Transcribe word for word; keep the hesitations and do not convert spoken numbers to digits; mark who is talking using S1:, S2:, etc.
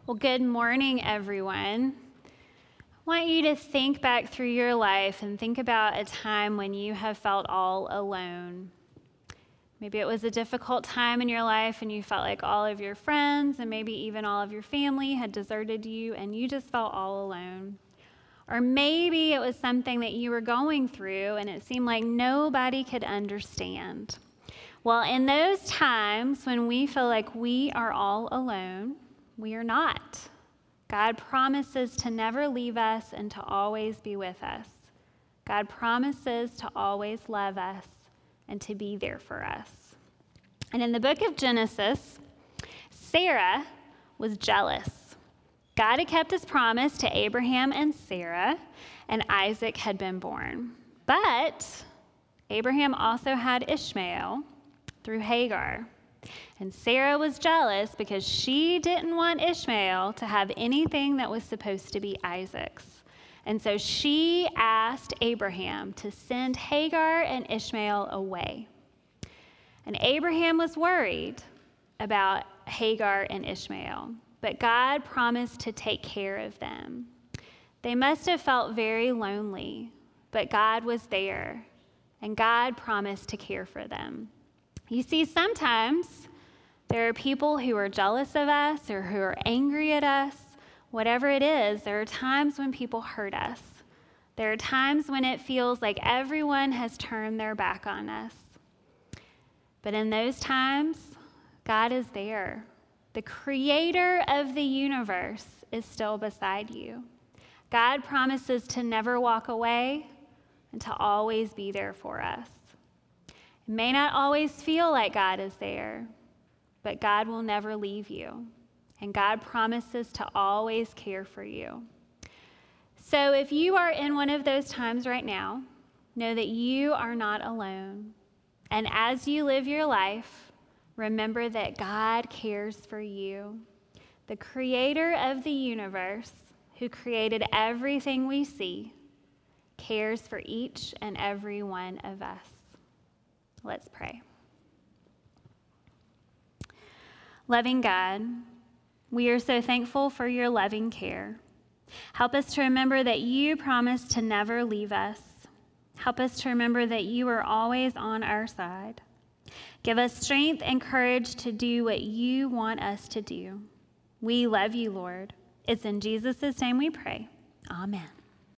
S1: Well, good morning, everyone. I want you to think back through your life and think about a time when you have felt all alone. Maybe it was a difficult time in your life and you felt like all of your friends and maybe even all of your family had deserted you and you just felt all alone. Or maybe it was something that you were going through and it seemed like nobody could understand. Well, in those times when we feel like we are all alone, we are not. God promises to never leave us and to always be with us. God promises to always love us and to be there for us. And in the book of Genesis, Sarah was jealous. God had kept his promise to Abraham and Sarah, and Isaac had been born. But Abraham also had Ishmael through Hagar. And Sarah was jealous because she didn't want Ishmael to have anything that was supposed to be Isaac's. And so she asked Abraham to send Hagar and Ishmael away. And Abraham was worried about Hagar and Ishmael, but God promised to take care of them. They must have felt very lonely, but God was there, and God promised to care for them. You see, sometimes there are people who are jealous of us or who are angry at us. Whatever it is, there are times when people hurt us. There are times when it feels like everyone has turned their back on us. But in those times, God is there. The creator of the universe is still beside you. God promises to never walk away and to always be there for us. It may not always feel like God is there, but God will never leave you, and God promises to always care for you. So if you are in one of those times right now, know that you are not alone. And as you live your life, remember that God cares for you. The creator of the universe, who created everything we see, cares for each and every one of us. Let's pray. Loving God, we are so thankful for your loving care. Help us to remember that you promised to never leave us. Help us to remember that you are always on our side. Give us strength and courage to do what you want us to do. We love you, Lord. It's in Jesus' name we pray. Amen.